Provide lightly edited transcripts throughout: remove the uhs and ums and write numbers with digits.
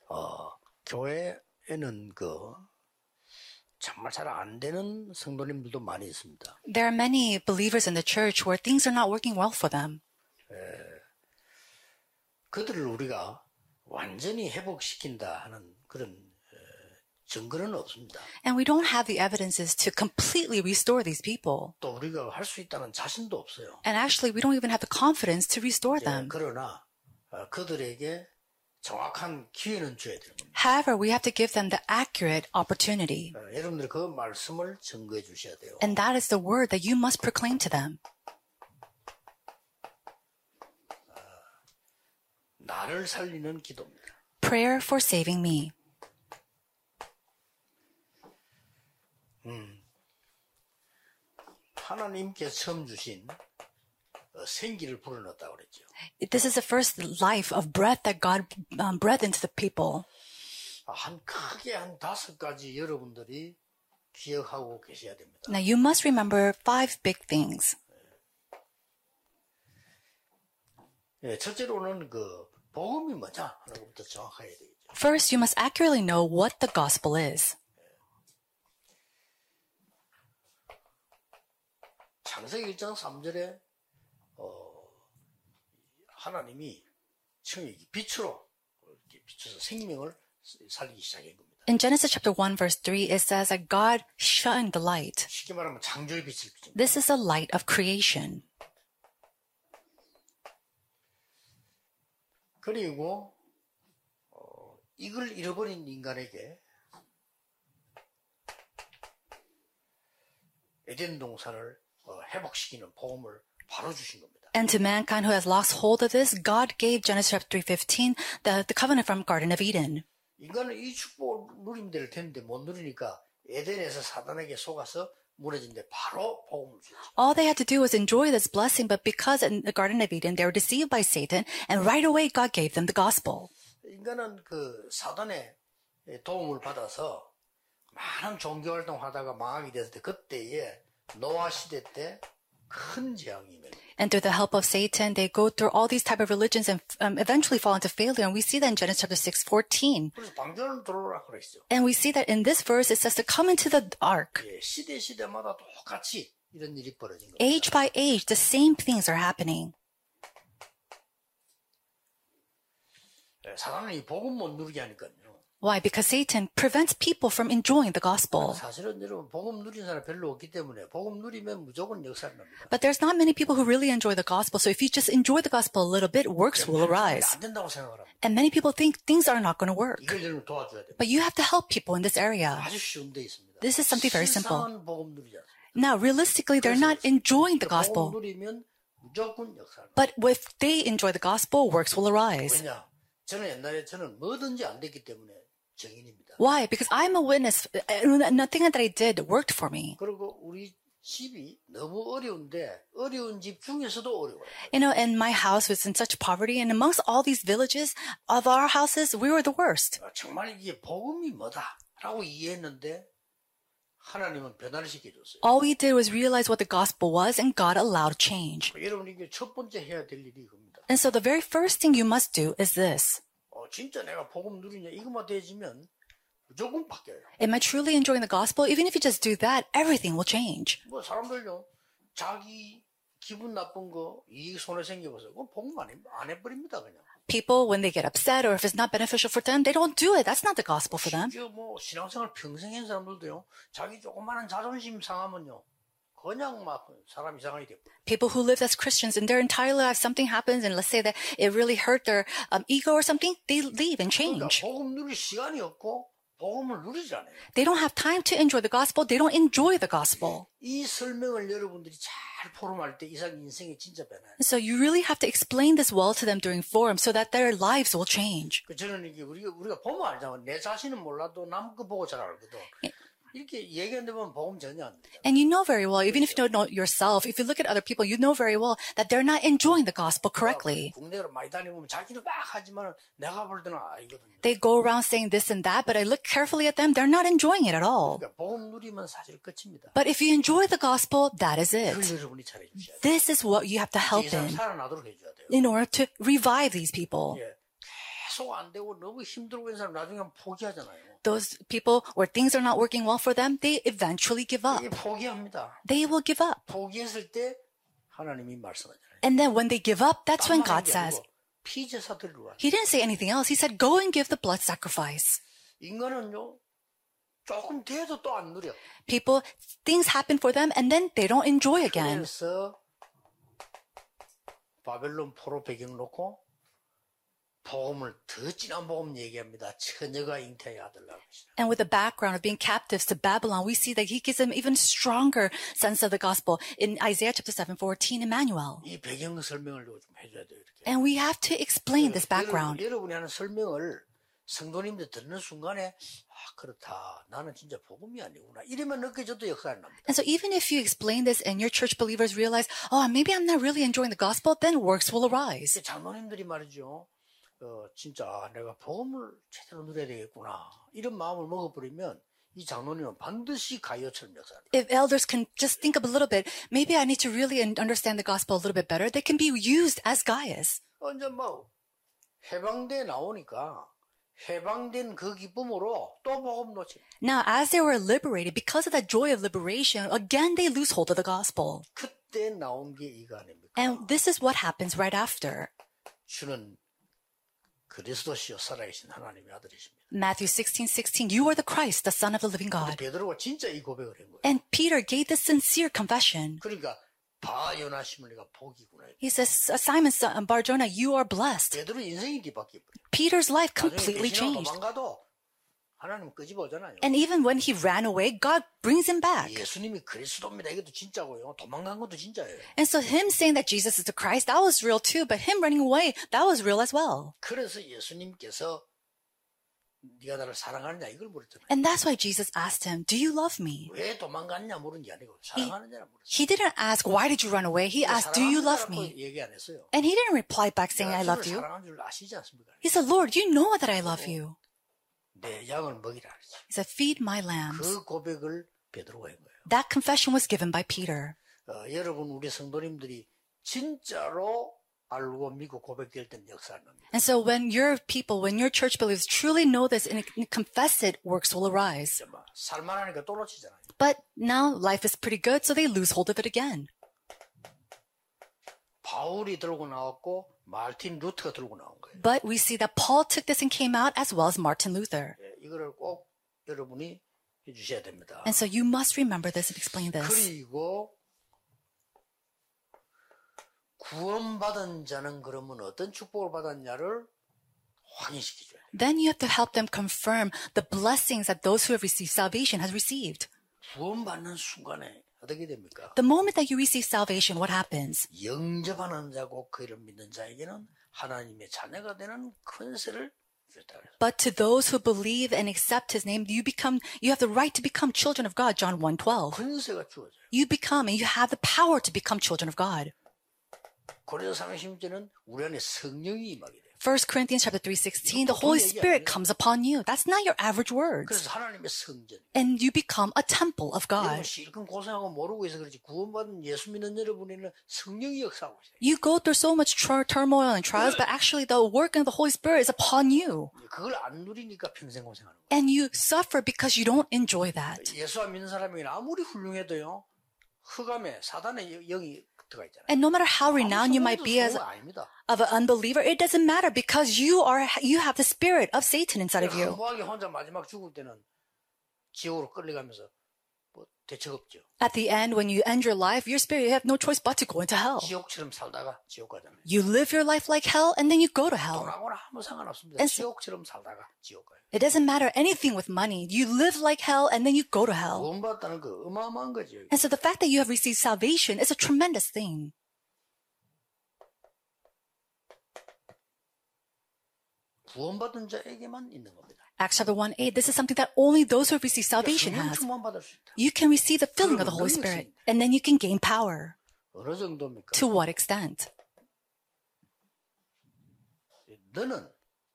교회에는 정말 잘 안 되는 성도님들도 많이 있습니다. There are many believers in the church where things are not working well for them. 그들을 우리가 완전히 회복시킨다 하는 그런 증거는 없습니다. And we don't have the evidences to completely restore these people. 또 우리가 할 수 있다는 자신도 없어요. And actually, we don't even have the confidence to restore them. 그러나 그들에게 정확한 기회는 줘야 되는 겁니다. However, we have to give them the accurate opportunity. 여러분들 그 말씀을 증거해 주셔야 돼요. And that is the word that you must proclaim to them. 나를 살리는 기도입니다. Prayer for saving me. 하나님께서 처음 주신 생기를 불어넣었다고 그랬죠. This is the first life of breath that God breathed into the people. 크게 한 5가지 여러분들이 기억하고 계셔야 됩니다. Now you must remember 5 big things. 첫째로는 복음이 뭐냐 하는 것부터 정확해야 되겠죠. First, you must accurately know what the gospel is. 창세기 1장 3절에 하나님이 빛으로 이렇게 비춰서 생명을 살리기 시작한 겁니다. In Genesis chapter 1 verse 3, it says that God shined the light. 쉽게 말하면 창조의 빛을 비춥니다. This is the light of creation. 그리고 이걸 잃어버린 인간에게 에덴 동산을 회복시키는 복음을 바로 주신 겁니다. And to mankind who has lost hold of this, God gave Genesis chapter 3:15 the covenant from Garden of Eden. 인간은 이 축복을 누리면 될 텐데 못 누리니까 에덴에서 사단에게 속아서 무너진데 바로 복음을 주죠. All they had to do was enjoy this blessing, but because in the Garden of Eden they were deceived by Satan, and right away God gave them the gospel. 인간은 사단의 도움을 받아서 많은 종교 활동하다가 망하게 됐을 때 그때에 노아 시대 때 큰 재앙이 임합니다. And through the help of Satan, they go through all these type of religions and eventually fall into failure. And we see that in Genesis chapter 6:14. 그래서 방주를 들어오라 그랬죠. And we see that in this verse it says to come into the ark. 시대마다 똑같이 이런 일이 벌어진 겁니다. Age by age, the same things are happening. 사단은 이 복음 못 누리게 하니까요. Why? Because Satan prevents people from enjoying the gospel. 사실은 여러분 복음 누린 사람 별로 없기 때문에 복음 누리면 무조건 역사를 납니다. But there's not many people who really enjoy the gospel. So if you just enjoy the gospel a little bit, works will arise. 안 된다고 생각합니다. And many people think things are not going to work. 이걸 여러분 도와줘야 됩니다. But you have to help people in this area. 아주 쉬운 데 있습니다. This is something very simple. 실상은 복음 누리지 않습니다. Now, realistically, they're not enjoying the gospel. 복음 누리면 무조건 역사를 납니다. But if they enjoy the gospel, works will arise. 왜냐? 저는 뭐든지 안 됐기 때문에 증인입니다. Why? Because I'm a witness. Nothing that I did worked for me. 그리고 우리 집이 너무 어려운데 어려운 집 중에서도 어려워요. You know, and my house was in such poverty, and amongst all these villages of our houses, we were the worst. 정말 이게 복음이 뭐다라고 이해했는데 하나님은 변화를 시켜줬어요. All we did was realize what the gospel was, and God allowed change. 여러분 이게 첫 번째 해야 될 일이 이겁니다. And so the very first thing you must do is this. 진짜 내가 복음 누리냐 이것만 되지면 무조건 바뀌어요. Am I truly enjoying the gospel? Even if you just do that, everything will change. 사람들요 자기 기분 나쁜 거 이익 손해 생겨서 그건 복음 안 해버립니다 그냥. People, when they get upset or if it's not beneficial for them, they don't do it. That's not the gospel for them. 신앙생활 평생 한 사람들도요 자기 조그마한 자존심 상하면요 그냥 막 사람 이상하게 돼요. People who live as Christians in their entire life, something happens and let's say that it really hurt their ego or something, they leave and change. 그러니까 복음 누릴 시간이 없고 복음을 누리지 않아요. They don't have time to enjoy the gospel. They don't enjoy the gospel. 이 설명을 여러분들이 잘 포럼할 때 이상 인생이 진짜 변해요. So you really have to explain this well to them during forum so that their lives will change. 저는 이게 우리가 보면 알잖아. 내 자신은 몰라도 남 거 보고 잘 알거든. 이렇게 얘기하는데 보면 복음 전혀 안 됩니다. And you know very well, even if you don't know it yourself, if you look at other people, you know very well that they're not enjoying the gospel correctly. 국내로 많이 다니면 자기는 막 하지만 내가 볼 때는 아니거든요. They go around saying this and that, but I look carefully at them, they're not enjoying it at all. 그러니까 복음 누리면 사실 끝입니다. But if you enjoy the gospel, that is 그걸 it. 여러분이 잘해 주셔야 돼요. This is what you have to help 이 사람 in 살아나도록 해줘야 돼요. order to revive these people. 예, 계속 안 되고 너무 힘들고 있는 사람 나중에 포기하잖아요. Those people where things are not working well for them, they eventually give up. 이 포기합니다. They will give up. 포기했을 때 하나님이 말씀하잖아요. And then when they give up, that's when 딴 말한 God 게 says, 아니고 피제사 드리러 와. He didn't say anything else. He said, go and give the blood sacrifice. 인간은요 조금 돼도 또 안 누려. People, things happen for them and then they don't enjoy again. 그래서 바벨론 포로 배경 놓고 복음을 더 진한 복음 얘기합니다. 처녀가 잉태의 아들라고 하시다. And with the background of being captives to Babylon, we see that he gives them even stronger sense of the gospel in Isaiah chapter 7:14, Emmanuel. 이 배경 설명을 좀 해줘야 돼요. 이렇게. And we have to explain this background. 여러분이 하는 설명을 성도님들 듣는 순간에 그렇다. 나는 진짜 복음이 아니구나. 이러면 느껴져도 역사가 납니다. And so even if you explain this and your church believers realize, oh, maybe I'm not really enjoying the gospel, then works will arise. 장로님들이 말이죠. 진짜 내가 복음을 제대로 누려야 되겠구나. 이런 마음을 먹어버리면 이 장로님은 반드시 가이어처럼 역사합니다. If elders can just think up a little bit, maybe I need to really understand the gospel a little bit better, they can be used as Gaius. 이제 뭐 해방돼 나오니까 해방된 그 기쁨으로 또 복음 놓치. Now, as they were liberated, because of that joy of liberation, again they lose hold of the gospel. 그때 나온 게 이거 아닙니까? And this is what happens right after. 주는 그리스도시요 살아계신 하나님의 아들이십니다. Matthew 16:16, you are the Christ, the Son of the living God. 베드로가 진짜 이 고백을 한 거예요. And Peter gave this sincere confession. 그러니까 바요나 시므리가 복이구나. He says, Simon Bar-Jonah, you are blessed. 베드로 인생이 뒤바뀌어 버려. Peter's life 나중에 completely 배신하고 changed. 도망가도 하나님 끄집어오잖아요. And even when he ran away, God brings him back. 예수님이 그리스도입니다. 이것도 진짜고요. 도망간 것도 진짜예요. And so him saying that Jesus is the Christ, that was real too. But him running away, that was real as well. 그래서 예수님께서 네가 나를 사랑하느냐 이걸 물었잖아요. And that's why Jesus asked him, do you love me? 왜 도망갔냐 물은 게 아니고 사랑하느냐라 물었어요. He didn't ask, why did you run away? He asked, do you love me? 얘기 안 했어요. And he didn't reply back saying, I 내가 love 주를 you. 사랑하는 줄 아시지 않습니까? He said, Lord, you know that I love you. 내 양을 먹이라 그랬지. He said, feed my lambs. 그 고백을 베드로가 한 거예요. That confession was given by Peter. 여러분 우리 성도님들이 진짜로 알고 믿고 고백될 때는 역사를 납니다. And so when your people, when your church believers truly know this and confess it, works will arise. 살만하니까 또 놓치잖아요. But now life is pretty good, so they lose hold of it again. 바울이 들고 나왔고 마르틴 루터가 들고 나온 거예요. But we see that Paul took this and came out as well as Martin Luther. 이거를 꼭 여러분이 해주셔야 됩니다. And so you must remember this and explain this. 그리고 구원받은 자는 그러면 어떤 축복을 받았냐를 확인시켜줘야 돼요. Then you have to help them confirm the blessings that those who have received salvation has received. 구원받는 순간에 어떻게 됩니까? The moment that you receive salvation, what happens? 영접하는 자고 그를 믿는 자에게는 하나님의 자녀가 되는 권세를 주었다. But to those who believe and accept his name, you have the right to become children of God, John 1:12. 권세가 주어져요. You become and you have the power to become children of God. 고린도서 3:16절은 우리 안에 성령이 임하게 돼요. 1 Corinthians chapter 3:16, the Holy Spirit comes upon you. That's not your average words. 그래서 하나님의 성전. And you become a temple of 여러분 God. 실컷 고생하고 모르고 있어 그렇지 구원받은 예수 믿는 여러분에는 성령이 역사하고 있어요. You go through so much turmoil and trials, but actually the work of the Holy Spirit is upon you. 그걸 안 누리니까 평생 고생하는 거예요. And you suffer because you don't enjoy that. 예수 안 믿는 사람이 아무리 훌륭해도요. 흑암에 사단의 영이 들어가 있잖아요. And no matter how renowned you might be as 아닙니다. of an unbeliever, it doesn't matter because you have the spirit of Satan inside of you. 허무하게 혼자 마지막 죽을 때는 지옥으로 끌려가면서 뭐 대책 없죠. At the end, when you end your life, your spirit, you have no choice but to go into hell. 지옥처럼 살다가 지옥 가잖아요. You live your life like hell and then you go to hell. 돈하고는 아무 상관없습니다. 지옥처럼 살다가 지옥 가요. It doesn't matter anything with money. You live like hell and then you go to hell. 구원받았다는 거 어마어마한 거죠. And so the fact that you have received salvation is a tremendous thing. 구원받은 자에게만 있는 겁니다. Acts chapter 1:8, this is something that only those who have received salvation 성령 has. 충만받을 수 있다. You can receive the filling of the Holy Spirit and then you can gain power. 어느 정도입니까? To what extent? 너는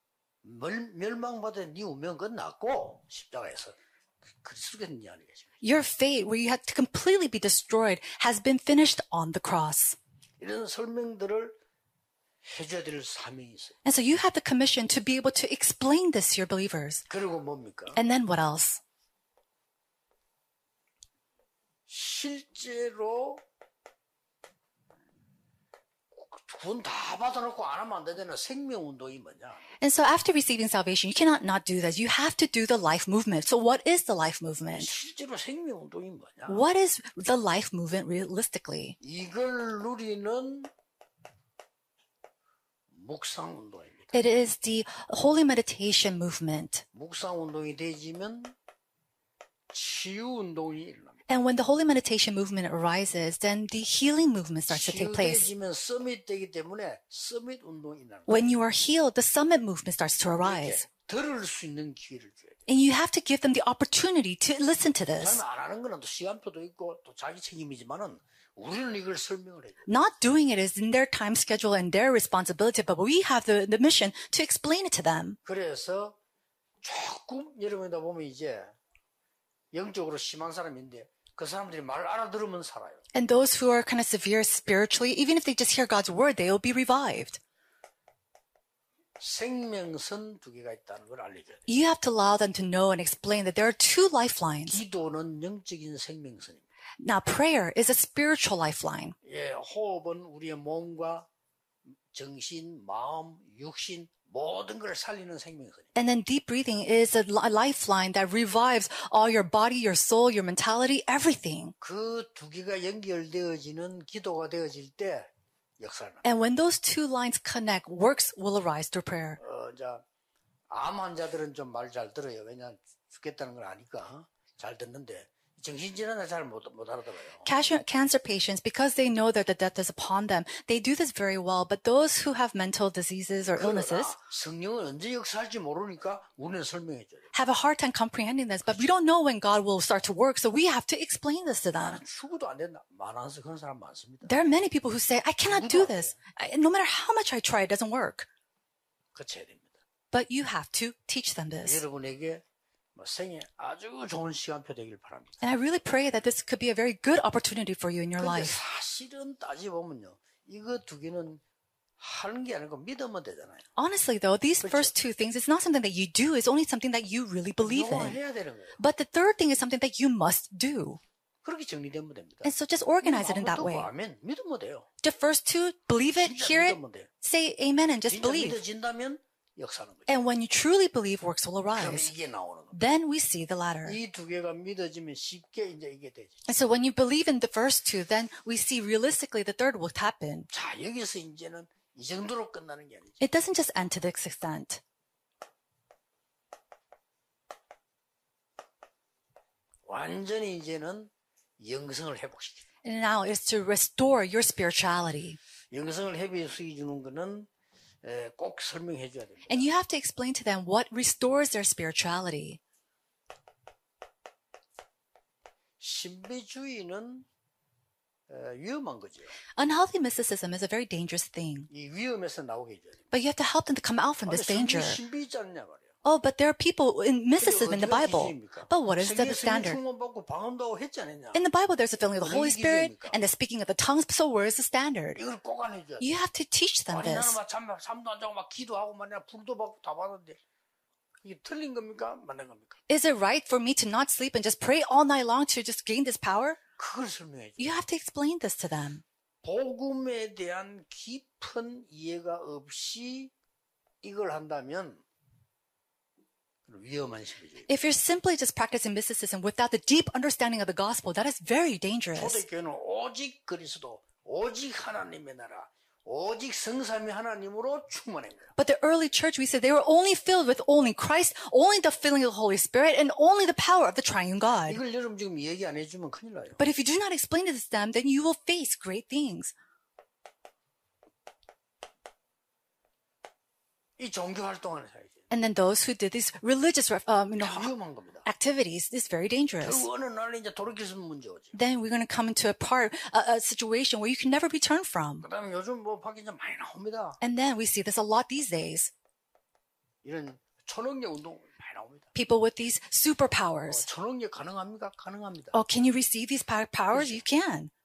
멸망받은 네 운명 끝났고 십자가에서 그리스도께서 네 안에 계십니다. Your fate, where you had to completely be destroyed, has been finished on the cross. 이런 설명들을 해줘야 될 사명이 있어요. And so you have the commission to be able to explain this to your believers. 그리고 뭡니까? And then what else? 실제로 돈 다 받아놓고 안 하면 안 되잖아요. 생명운동이 뭐냐? And so after receiving salvation, you cannot not do this. You have to do the life movement. So what is the life movement? 실제로 생명운동이 뭐냐? What is the life movement realistically? 이걸 누리는 묵상운동입니다. It is the holy meditation movement. 묵상운동이 되지면 치유운동이 일어납니다. And when the holy meditation movement arises, then the healing movement starts to take place. 치유되지면 서밋되기 때문에 서밋운동이 일어납니다. When you are healed, the summit movement starts to 이렇게 arise. 들을 수 있는 기회를 줘야 돼요. And you have to give them the opportunity to listen to this. 안 하는 거는 또 시간표도 있고 또 자기 책임이지만은 우리는 이걸 설명을 해요. Not doing it is in their time schedule and their responsibility, but we have the mission to explain it to them. 그래서 조금 여러분이다 보면 이제 영적으로 심한 사람인데 그 사람들이 말 알아들으면 살아요. And those who are kind of severe spiritually, even if they just hear God's word, they will be revived. 생명선 두 개가 있다는 걸 알려줘야 돼요. You have to allow them to know and explain that there are two lifelines. 기도는 영적인 생명선입니다. Now, prayer is a spiritual lifeline. 예, 호흡은 우리의 몸과 정신, 마음, 육신 모든 걸 살리는 생명선입니다. And then deep breathing is a lifeline that revives all your body, your soul, your mentality, everything. 그 두 개가 연결되어지는 기도가 되어질 때 역사를 합니다. And when those two lines connect, works will arise through prayer. 이제 암 환자들은 좀 말 잘 들어요. 왜냐 죽겠다는 걸 아니까 잘 듣는데 정신질환자 잘 못 알아들어요. Cancer patients, because they know that the death is upon them, they do this very well. But those who have mental diseases or illnesses 성령은 언제 역사할지 모르니까 우리는 설명해 줘요. have a hard time comprehending this. But we don't know when God will start to work, so we have to explain this to them. 죽어도 안 된다. 많아서 그런 사람 많습니다. There are many people who say, I cannot do this. No matter how much I try, it doesn't work. 그쳐야 됩니다. But you have to teach them this. 여러분에게 생에 아주 좋은 시간표 되길 바랍니다. And I really pray that this could be a very good opportunity for you in your 근데 life. 사실은 따지보면요. 이거 두 개는 하는 게 아니고 믿으면 되잖아요. Honestly, though, these first two things, it's not something that you do. It's only something that you really believe 이거 in. 해야 되는 거예요. But the third thing is something that you must do. 그렇게 정리되면 됩니다. And so just organize it in that way. 아멘. 믿으면 돼요. The first two, believe it, 진짜 hear it, 믿으면 돼요. say amen, and just 진짜 believe. 믿어진다면 역사는 거죠. And when you truly believe, works will 그럼 arise. 이게 나오는 겁니다. Then we see the latter. 이 두 개가 믿어지면 쉽게 이제 이게 되죠. And so when you believe in the first two, then we see realistically the third will happen. 자, 여기서 이제는 이 정도로 끝나는 게 아니죠. It doesn't just end to this extent. 완전히 이제는 영성을 회복시키죠. And now is to restore your spirituality. 영성을 회복시켜 주는 거는 꼭 설명해 줘야 됩니다. And you have to explain to them what restores their spirituality. 신비주의는 위험한 거죠. Unhealthy mysticism is a very dangerous thing. 이 위험에서 나오게 해줘야 됩니다. But you have to help them to come out from this danger. 신비 있지 않냐 말이에요. Oh, but there are people in mysticism in the Bible. But what is the standard? 성령 받고 방언도 하고 했지 않느냐. In the Bible, there's a feeling of the Holy Spirit and the speaking of the tongues. So where is the standard? 이걸 꼭 안 해줘야 돼. You have to teach them 아니 나는 this. 막 잠도 안 자고 막 기도하고 말이야 불도 받고 다 받았는데 이게 틀린 겁니까? 맞는 겁니까? Is it right for me to not sleep and just pray all night long to just gain this power? 그걸 설명해 줘. You have to explain this to them. 복음에 대한 깊은 이해가 없이 이걸 한다면 위험한 신비주의. If you're simply just practicing mysticism without the deep understanding of the gospel, that is very dangerous. 초대교회는 오직 그리스도, 오직 하나님의 나라, 오직 성삼위 하나님으로 충만한 거예요. But the early church, we said they were only filled with only Christ, only the filling of the Holy Spirit, and only the power of the triune God. 이걸 여러분 지금 얘기 안 해주면 큰일 나요. But if you do not explain this to them, then you will face great things. 이 종교 활동하는 사람이죠. And then those who did these religious 위험한 겁니다. activities is very dangerous. 결국 어느 날 이제 돌이킬 수 있는 문제 오죠. Then we're going to come into a situation where you can never return from. 그다음에 요즘 뭐 밖에 이제 많이 나옵니다. And then we see this a lot these days. 이런 초능력 운동 많이 나옵니다. People with these superpowers. 초능력 가능합니까? 가능합니다. Oh, can you receive these powers? You can.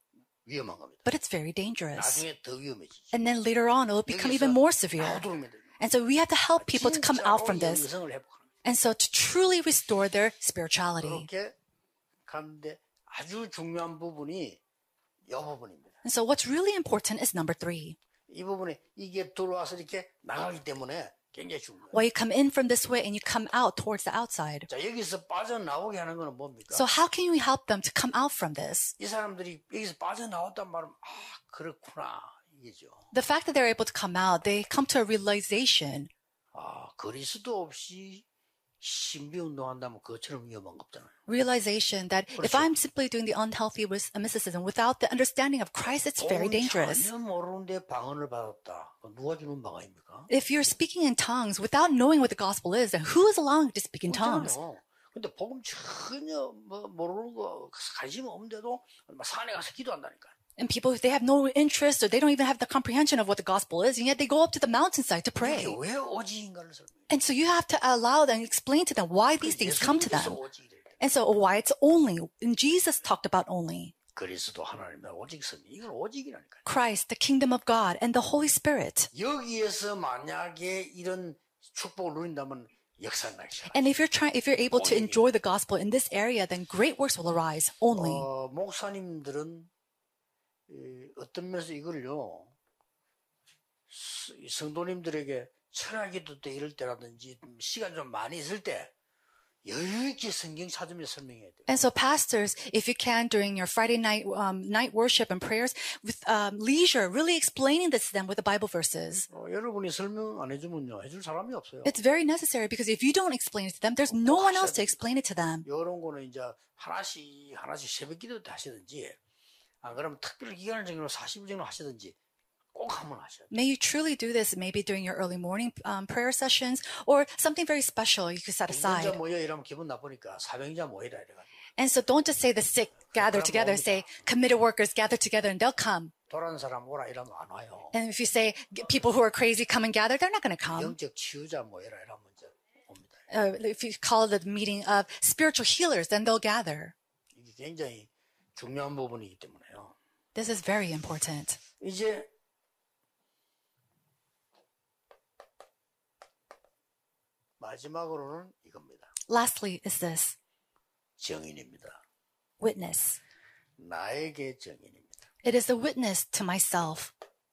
위험한 겁니다. But it's very dangerous. 나중에 더 위험해지죠. And then later on, it will become even more severe. 나오도록 만들고 And so we have to help people to come out from 진짜로 this. 영성을 회복하는 거예요. And so to truly restore their spirituality. 그렇게 가는데 아주 중요한 부분이 이 부분입니다. And so what's really important is number 3. 이 부분에 이게 들어와서 이렇게 나가기 때문에 굉장히 중요해요. Why you come in from this way and you come out towards the outside. 자, 여기서 빠져나오게 하는 건 뭡니까? So how can we help them to come out from this? 이 사람들이 여기서 빠져나왔단 말은 그렇구나 이게죠. The fact that they're able to come out, they come to a realization. 그리스도 없이 신비 운동한다면 그것처럼 위험한 거 없잖아요. Realization that if I'm simply doing the unhealthy mysticism without the understanding of Christ, it's very dangerous. 전혀 모르는데 방언을 받았다. 누가 주는 방언입니까? If you're speaking in tongues without knowing what the gospel is, then who is allowing you to speak in tongues? 근데 복음 전혀 모르는 거 관심 없는데도 산에 가서 기도한다니까. And people, they have no interest or they don't even have the comprehension of what the gospel is, and yet they go up to the mountainside to pray. 이게 왜 오직인가를 설명해. And so you have to allow them, explain to them why these things come to them. And so why it's only, and Jesus talked about only. 그리스도 하나님의 오직 성 이건 오직이라니까요. Christ, the kingdom of God, and the Holy Spirit. 여기에서 만약에 이런 축복을 누린다면 역사가 나죠. And if you're able to enjoy the gospel in this area, then great works will arise only. 목사님들은 어떤 면에서 이걸요 성도님들에게 철학기도 때 이럴 때라든지 시간 좀 많이 있을 때 여유 있게 성경 찾으면서 설명해야 돼요. And so pastors, if you can during your Friday night night worship and prayers with leisure, really explaining this to them with the Bible verses. 여러분이 설명 안 해주면요 해줄 사람이 없어요. It's very necessary because if you don't explain it to them, there's no one else to explain it to them. 이런 거는 이제 하나씩 새벽 기도 때 하시든지 안 그러면 특별 기간을 정해서 40일 정도 하시든지 꼭 한번 하셔야 돼요. May you truly do this maybe during your early morning prayer sessions or something very special you could set aside. 인자 모여 이러면 기분 나쁘니까 사명자 모이라 이래가지고. And so don't just say the sick gather together. Say committed workers gather together and they'll come. 돌아는 사람 오라 이러면 안 와요. And if you say people who are crazy come and gather, they're not going to come. 영적 치유자 모여라 이러면 이제 옵니다. If you call it a meeting of spiritual healers, then they'll gather. 이게 굉장히 중요한 부분이기 때문에요. This is very important. 이제 마지막으로는 이겁니다. Lastly is this. 증인입니다. Witness. 나에게 증인입니다. It is a witness to myself.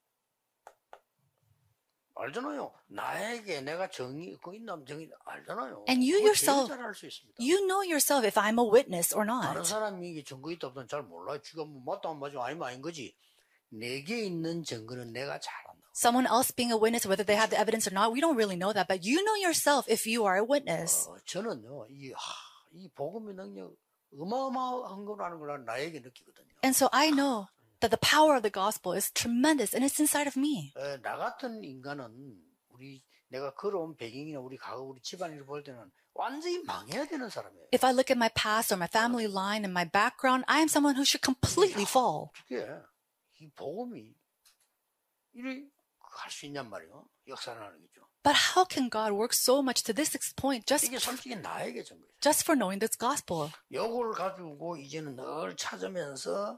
알잖아요. 나에게 내가 정의 그 있나면 정의 알잖아요. And you yourself, 잘 알 수 있습니다. you know yourself if I'm a witness or 다른 not. 사람이 이게 증거 있다 없다 잘 몰라요. 지가 뭐 맞다 안 맞아 아니면 아닌 거지. 내게 있는 증거는 내가 잘 안다. Someone else being a witness, whether they have the evidence or not, we don't really know that. But you know yourself if you are a witness. 저는요 이 복음의 능력 어마어마한 거라는 걸 나에게 느끼거든요. And so I know that the power of the gospel is tremendous and it's inside of me. 나 같은 인간은 내가 걸어온 배경이나 우리 가고 우리 집안일을 볼 때는 완전히 망해야 되는 사람이에요. If I look at my past or my family line and my background, I am someone who should completely fall. 어떻게 이 복음이 이래 할 수 있냔 말이에요. 역사라는 거죠. But how can God work so much to this point 이게 솔직히 나에게 준 거예요. just for knowing this gospel? 요걸 가지고 이제는 늘 찾으면서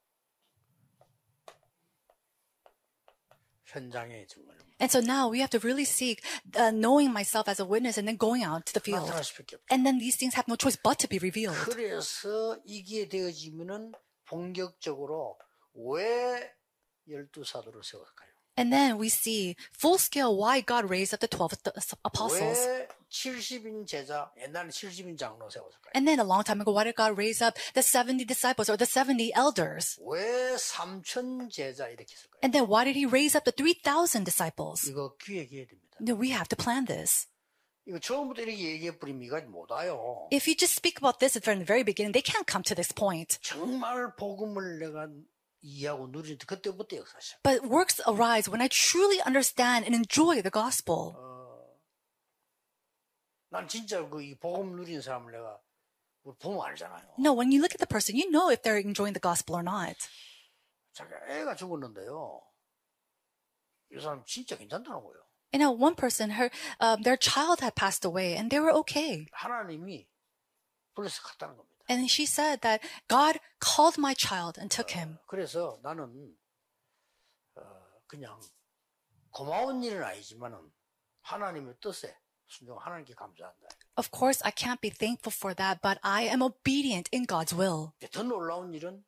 현장에 증거를 And so now we have to really seek knowing myself as a witness and then going out to the field. 나타날 수밖에 없죠. And then these things have no choice but to be revealed. 그래서 이게 되어지면은 본격적으로 왜 12사도를 세웠을까요? And then we see full scale why God raised up the 12 apostles. 왜 70인 제자, 옛날에 70인 장로 세웠을까요? And then a long time ago, why did God raise up the 70 disciples or the 70 elders? 왜 3천 제자 이렇게 했을까요? And then why did he raise up the 3,000 disciples? 이거 기획해야 됩니다. No, we have to plan this. 이거 처음부터 이렇게 얘기해 버리면 이거 못 와요. If you just speak about this from the very beginning, they can't come to this point. 정말 복음을 내가 이해하고 누리는 그때부터 역사시작. But works arise when I truly understand and enjoy the gospel. 난 진짜 이 복음 누리는 사람을 내가 보면 알잖아요. No, when you look at the person, you know if they're enjoying the gospel or not. 자기 애가 죽었는데요. 이 사람 진짜 괜찮다는 거예요. You know, one person, their child had passed away and they were okay. 하나님이 불러서 갔다는 겁니다. And she said that God called my child and took him. 그래서 나는 그냥 고마운 일은 아니지만은 하나님의 뜻에 순종 하나님께 감사한다. Of course, I can't be thankful for that, but I am obedient in God's will. 더 놀라운 일은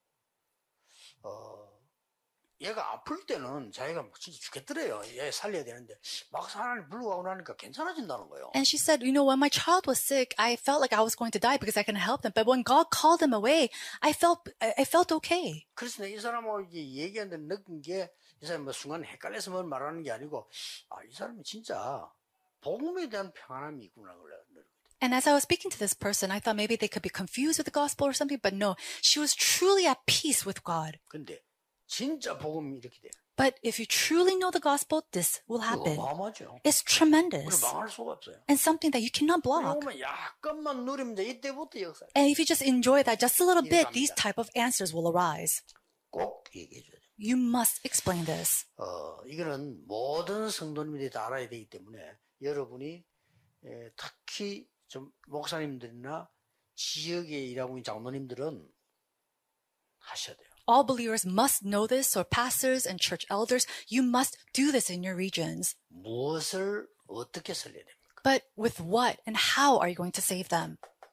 얘가 아플 때는 자기가 막 진짜 죽겠더래요. 얘 살려야 되는데 막상 하나님 불러가고 나니까 괜찮아진다는 거예요. And she said, when my child was sick, I felt like I was going to die because I couldn't help them. But when God called them away, I felt okay. 그래서 이 사람하고 이제 얘기하는데 느낀 게 이 사람이 뭐 순간 헷갈려서 뭘 말하는 게 아니고 이 사람이 진짜 복음에 대한 평안함이 있구나 그래. And as I was speaking to this person, I thought maybe they could be confused with the gospel or something, but no, she was truly at peace with God. 근데 진짜 복음이 이렇게 돼요. But if you truly know the gospel, this will happen. 어마어마하죠. It's tremendous. 망할 수가 없어요. And something that you cannot block. 그러면 약간만 누리면 이때부터 역사. And if you just enjoy that just a little bit, these type of answers will arise. 꼭 얘기해 줘야 돼요. You must explain this. 이거는 모든 성도님들이 다 알아야 되기 때문에 여러분이 특히 좀 목사님들이나 지역에 일하고 있는 장로님들은 하셔야 돼요. All believers must know this, or pastors and church elders, you must do this in your regions. 무엇을 어떻게 살려야 됩니까? But with what and how are you going to save them?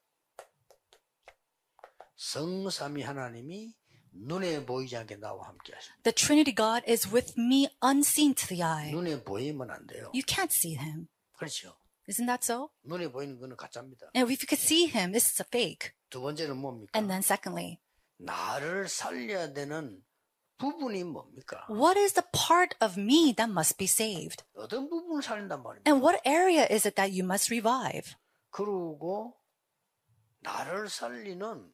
성삼위 하나님이 눈에 보이지 않게 나와 함께 하십니다. The Trinity God is with me unseen to the eye. 눈에 보이면 안 돼요. You can't see him. 그렇죠. Isn't that so? 눈에 보이는 거는 가짜입니다. And if you could see him, this is a fake. 두 번째는 뭡니까? And then secondly, 나를 살려야 되는 부분이 뭡니까? what is the part of me that must be saved? 어떤 부분을 살린단 말입니까? And what area is it that you must revive? 그리고 나를 살리는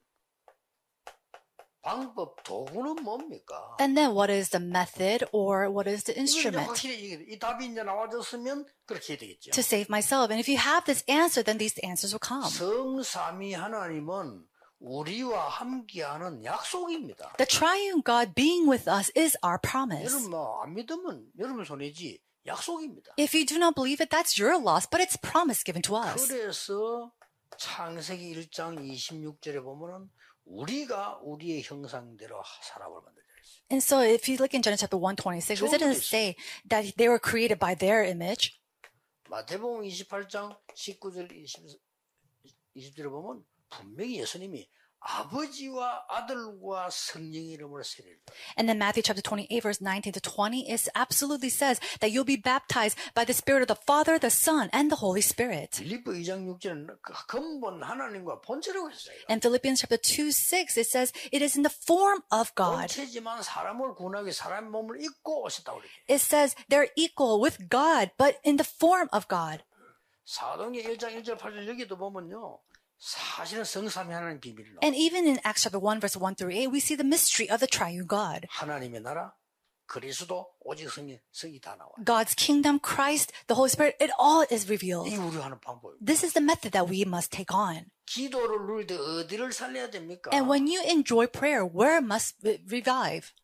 방법, 도구는 뭡니까? And then what is the method or what is the 이건 instrument 확실히 이 답이 이제 나와줬으면 그렇게 해야 되겠죠. to save myself? And if you have this answer, then these answers will come. 성삼위 하나님은 우리와 함께하는 약속입니다. The triune God being with us is our promise. 여러분 안 믿으면 여러분 손해지 약속입니다. If you do not believe it, that's your loss, but it's promise given to us. 그래서 창세기 1장 26절에 보면은 우리가 우리의 형상대로 사람을 만들자 했어요. And so if you look in Genesis chapter 1:26, it doesn't say that they were created by their image. 마태복음 28장 19절 20절에 보면 분명히 예수님이 아버지와 아들과 성령의 이름으로 세례를 줘요. And then Matthew chapter 28 verse 19 to 20 it absolutely says that you'll be baptized by the Spirit of the Father, the Son, and the Holy Spirit. 빌립보 2장 6절은 근본 하나님과 본체라고 했어요. And Philippians chapter 2:6 it says it is in the form of God. 본체지만 사람을 구원하기 사람의 몸을 입고 오셨다고 그래요. It says they're equal with God, but in the form of God. 사도행전 1장 1절 8절 여기도 보면요. 사실은 성삼위 하나님 비밀로 And even in Acts chapter 1 verse 1 through 8 we see the mystery of the triune God. 하나님의 나라 그리스도 오직 성이 다 나와요. God's kingdom, Christ, the Holy Spirit, it all is revealed. 이게 우리가 하는 방법입니다. This is the method that we must take on. 기도를 누릴 때 어디를 살려야 됩니까? And when you enjoy prayer, where must it revive?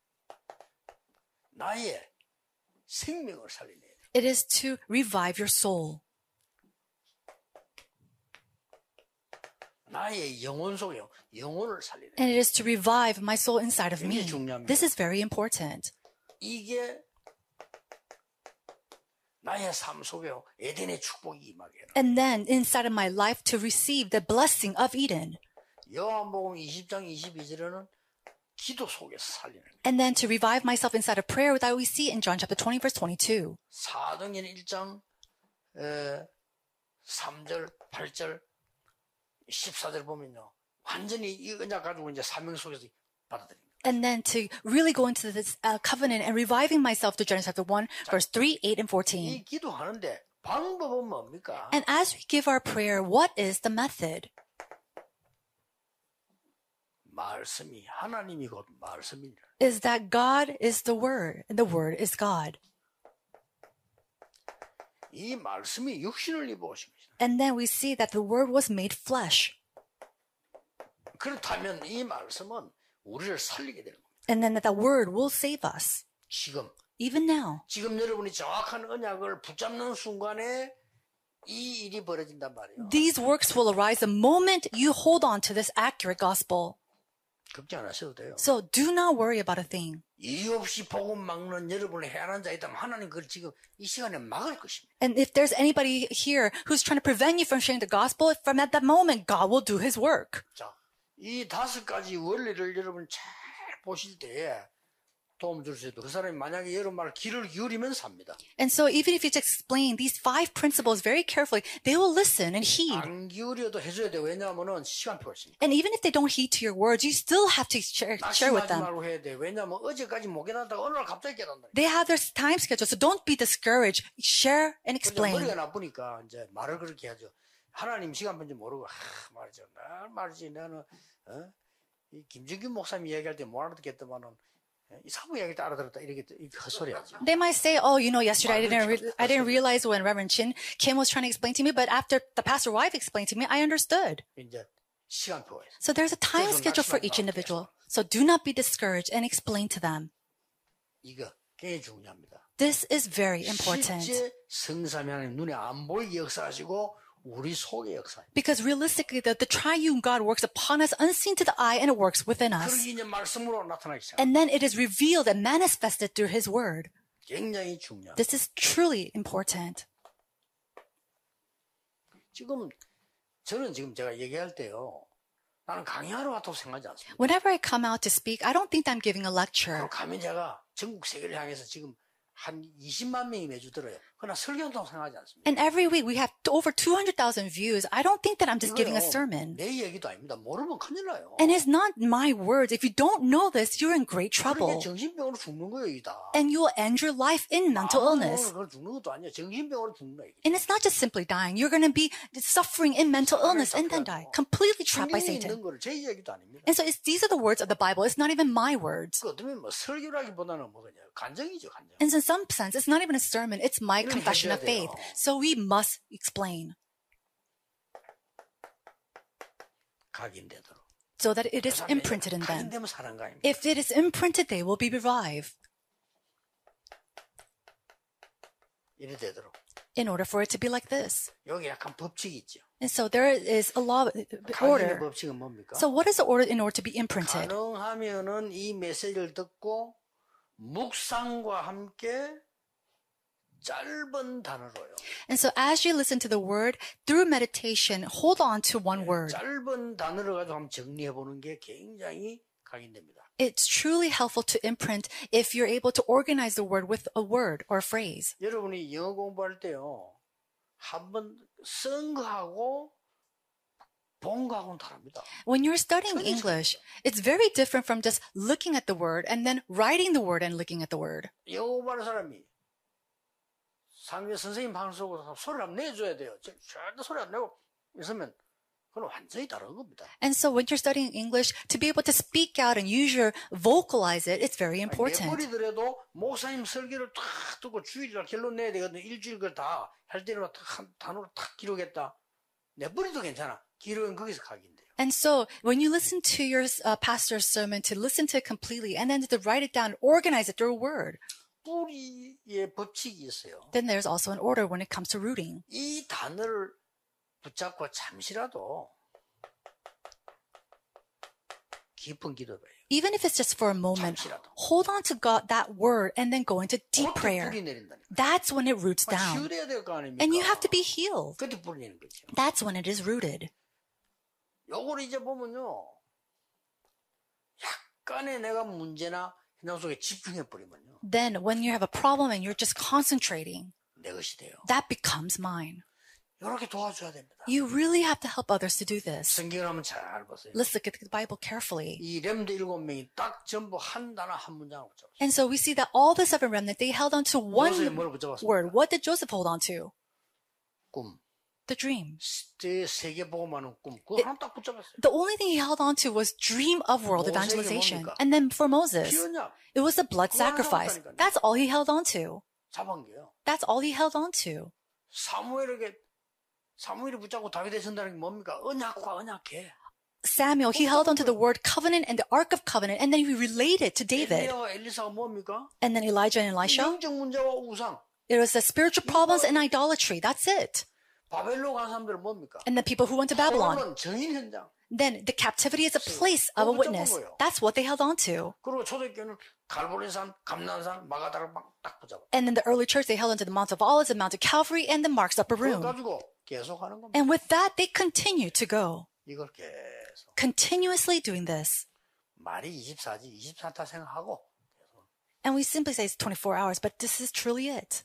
나의 생명을 살리는 거예요. It is to revive your soul. 나의 영혼 속에 영혼을 살리는 거예요. And it is to revive my soul inside of me. 이게 중요합니다. This is very important. 이게 나의 삶 속에 에덴의 축복이 임하게 해요. And then inside of my life to receive the blessing of Eden. 요한복음 20장 22절에는 기도 속에서 살리는 거예요. And then to revive myself inside of prayer that we see in John chapter 20 verse 22. 사도행전 1장 3절, 8절, 14절 보면요. 완전히 이 은약 가지고 이제 사명 속에서 받아들입니다. And then to really go into this covenant and reviving myself to Genesis chapter 1 verse 3, 8, and 14. 이 기도하는데 방법은 뭡니까? And as we give our prayer, what is the method? 말씀이 하나님이 곧 말씀이니라. Is that God is the Word, and the Word is God. 이 말씀이 육신을 입어 오신 것이다. And then we see that the Word was made flesh. 그렇다면 이 말씀은 우리를 살리게 되는 겁니다. And then that the Word will save us. 지금 Even now. 여러분이 정확한 언약을 붙잡는 순간에 이 일이 벌어진단 말이에요. These works will arise the moment you hold on to this accurate gospel. 걱정 안 하셔도 돼요. So do not worry about a thing. 이유 없이 복음 막는 여러분의 해안한 자 있다면 하나님 그걸 지금 이 시간에 막을 것입니다. And if there's anybody here who's trying to prevent you from sharing the gospel, from at that moment, God will do his work. 자, 이 5가지 원리를 여러분 잘 보실 때에 도움 줄 수 있도록 그 사람이 만약에 여러분 말 귀를 기울이면 삽니다. And so even if you just explain these 5 principles very carefully, they will listen and heed. 안 기울여도 해줘야 돼요. 왜냐하면 시간표가 있으니까. And even if they don't heed to your words, you still have to share with 낙심하지 them. 말고 해야 돼요. 왜냐하면 어제까지 못 깨닫다가 어느 날 갑자기 깨닫는다. They have their time schedule, so don't be discouraged. Share and explain. 머리가 나쁘니까 이제 말을 그렇게 하죠. 하나님 시간표인지 모르고 말이죠. 말이지 나는 이 김정균 목사님 이야기할 때 못 알아듣겠더만은 이 사부 이야기를 때 알아들었다 이렇게 헛소리하죠. They might say, "Oh, yesterday I didn't realize when Reverend Kim was trying to explain to me, but after the pastor wife explained to me, I understood." 이제 시간표가 있어요. So there's a time schedule for each individual. So do not be discouraged and explain to them. 이거 굉장히 중요합니다. This is very important. 실제 성삼위 하나님 눈에 안 보이게 역사하시고 우리 속에 역사. Because realistically, the triune God works upon us, unseen to the eye, and it works within us. 그러기 이제 말씀으로 나타나기 시작. And then it is revealed and manifested through His Word. 굉장히 중요합니다. This is truly important. 저는 지금 제가 얘기할 때요. 나는 강의하러 왔다고 생각하지 않습니다. Whenever I come out to speak, I don't think that I'm giving a lecture. 가면 제가 전국 세계를 향해서 지금 한 20만 명이 매주 들어요. 그러나 설교한다고 생각하지 않습니다. And every week we have over 200,000 views. I don't think that I'm just giving a sermon. 내 얘기도 아닙니다. 모르면 큰일 나요. And it's not my words. If you don't know this, you're in great trouble. 그게 정신병으로 죽는 거예요, 이다. And you will end your life in mental illness. 그걸 죽는 것도 아니야. 정신병으로 죽는 거예요. And it's not just simply dying. You're going to be suffering in mental illness and then die. Completely trapped by 성경에 Satan. 있는 거를 제 얘기도 아닙니다. And so these are the words of the Bible. It's not even my words. 그 어쩌면 뭐 설교라기보다는 뭐냐 간증이죠, 간증. And in some sense, it's not even a sermon. It's my 이런 confession of 해줘야 faith. 돼요. So we must explain 각인되도록. so that it is imprinted in them. 각인되면 사는 거 아닙니까? If it is imprinted, they will be revived 이래 되도록. in order for it to be like this. 여기 약간 법칙이 있죠. And so there is a law 각인의 order. 법칙은 뭡니까? So what is the order in order to be imprinted? 가능하면은 이 메시지를 듣고 묵상과 함께 짧은 단어로요. And so as you listen to the word, through meditation, hold on to one word. 짧은 단어를 가지고 한번 정리해 보는 게 굉장히 각인됩니다. It's truly helpful to imprint if you're able to organize the word with a word or a phrase. 여러분이 영어 공부할 때요. 한번 쓴 거하고 본 거하고는 다릅니다. When you're studying English, it's very different from just looking at the word and then writing the word and looking at the word. 영어 공부하는 사람이 상대 선생님 방송으로 소리를 한번 내줘야 돼요. 절대 소리 안 내고 있으면 그건 완전히 다른 겁니다. And so when you're studying English, to be able to speak out and use your vocalize it, it's very important. 내버리더라도 목사님 설교를 탁 듣고 주일날 결론 내야 되거든요. 일주일 걸 다 할 때는 한 단어로 탁 기록했다. 내버리도 괜찮아. 기록은 거기서 각인돼요. And so when you listen to your pastor's sermon, to listen to it completely and then to write it down, organize it through a word, 뿌리의 법칙이 있어요. then there's also an order when it comes to rooting. 이 단어를 붙잡고 잠시라도 깊은 기도해요. Even if it's just for a moment, 잠시라도. hold on to God, that word, and then go into deep 그때 prayer. 뿌리 내린다니까. That's when it roots down. 치유돼야 될 거 아닙니까? And you have to be healed. 그때 뿌리 내는 거죠. That's when it is rooted. 요걸 이제 보면요. 약간의 내가 문제나 현장 속에 집중해 버리면요. Then when you have a problem and you're just concentrating, 내 것이 돼요. that becomes mine. 이렇게 도와줘야 됩니다. You really have to help others to do this. 성경을 한번 잘 보세요. Let's look at the Bible carefully. 이 렘드 7명이 딱 전부 한 단어 한 문장을 붙잡았어요. And so we see that all the 7 remnant, they held on to one 모세는 뭘 붙잡았습니까? word. What did Joseph hold on to? 꿈. The dream. 세계 복음하는 꿈. 그거 하나 딱 붙잡았어요. The only thing he held on to was dream of world 모세에게 evangelization. 뭡니까? And then for Moses, 기언약. it was the blood 그거 하나 sacrifice. 잡았다니까요. That's all he held on to. 잡은 게요. That's all he held on to. 사무엘이 붙잡고 다윗에 전다는 게 뭡니까? 언약과 언약계. Samuel, he held on to the word covenant and the ark of covenant, and then he related to David. 엘리야와 엘리사가 뭡니까? And then Elijah and Elisha, 영적 문제와 우상. it was the spiritual problems and idolatry. That's it. 바벨로 간 사람들은 뭡니까? And the people who went to Babylon, 포로는 증인 현장. then the captivity is a place of a witness. That's what they held on to. 그리고 초대교회는 갈보리산, 감난산, 마가다를 딱 붙잡아. And in the early church, they held onto the Mount of Olives, the Mount of Calvary, and the Mark's upper 그걸 room. 가지고 계속 하는 겁니다. And with that, they continue to go, 이걸 계속. continuously doing this. 말이 24지, 24타 생각하고. And we simply say it's 24 hours, but this is truly it.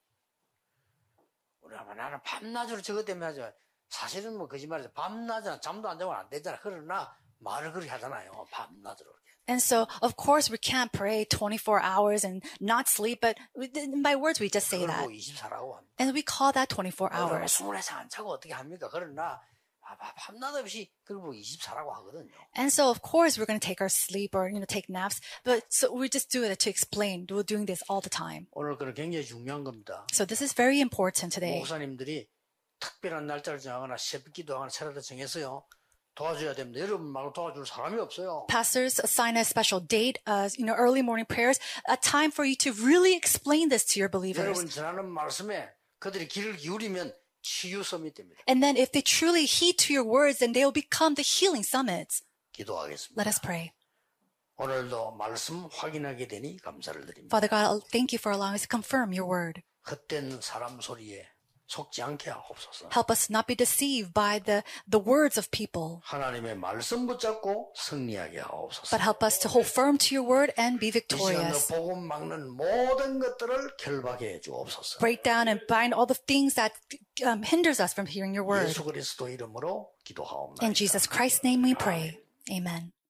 우리가 나는 밤낮으로 저것 때문에 하죠. 사실은 뭐 거짓말이죠. 밤낮은 잠도 안 자고 안 되잖아. 그러나 말을 그렇게 하잖아요. 밤낮으로. And so, of course, we can't pray 24 hours and not sleep, but by words, we just say 그걸 that. 뭐 24라고 합니다. And we call that 24 우리가 hours. 24시간 안 자고 어떻게 합니까? 그러나 밤낮 없이 그걸 뭐 24라고 하거든요. And so, of course, we're going to take our sleep or, take naps, but so we just do it to explain. We're doing this all the time. 오늘 그는 굉장히 중요한 겁니다. So this is very important today. 목사님들이 특별한 날짜를 정하거나 새벽 기도하거나 차라리 정해서요. 도와줘야 됩니다. 여러분 말고 도와줄 사람이 없어요. Pastors assign a special date, early morning prayers, a time for you to really explain this to your believers. 여러분 전하는 말씀에 그들이 귀를 기울이면 치유 서밋 됩니다. And then if they truly heed to your words, then they will become the healing summits. 기도하겠습니다. Let us pray. 오늘도 말씀 확인하게 되니 감사를 드립니다. Father God, thank you for allowing us to confirm your word. 헛된 사람 소리에 속지 않게 하옵소서. Help us not be deceived by the words of people, 하나님의 말씀 붙잡고 승리하게 하옵소서. but help us to hold firm to your word and be 이 시간에 victorious. 복음 막는 모든 것들을 결박해 주옵소서. Break down and bind all the things that hinders us from hearing your word. 예수 그리스도 이름으로 기도하옵나이다. In Jesus Christ's name we pray. Amen.